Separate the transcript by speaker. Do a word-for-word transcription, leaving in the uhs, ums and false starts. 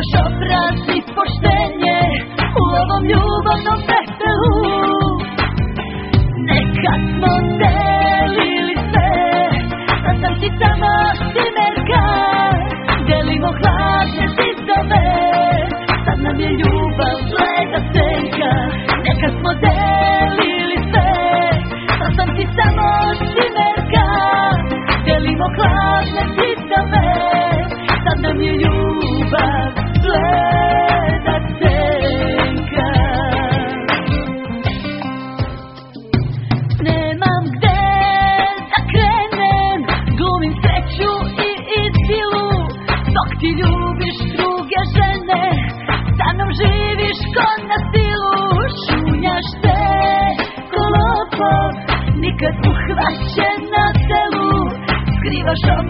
Speaker 1: Skrivaš obraz i poštenje u ovom ljubavnom pepelu. Nekad smo delili sve, sad sam ti samo cimerka. Delimo hladne zidove, sad nam je ljubav bleda senka. Nekad smo delili sve, sad sam ti samo cimerka. Delimo hladne zidove, sad nam je ljubav bleda senka. Nemam gde da krenem, glumim sreću i idilu. Dok ti ljubiš druge žene, sa mnom živiš ko na silu. Šunjaš se ko lopov, nikad uhvaćen na selu. Skrivaš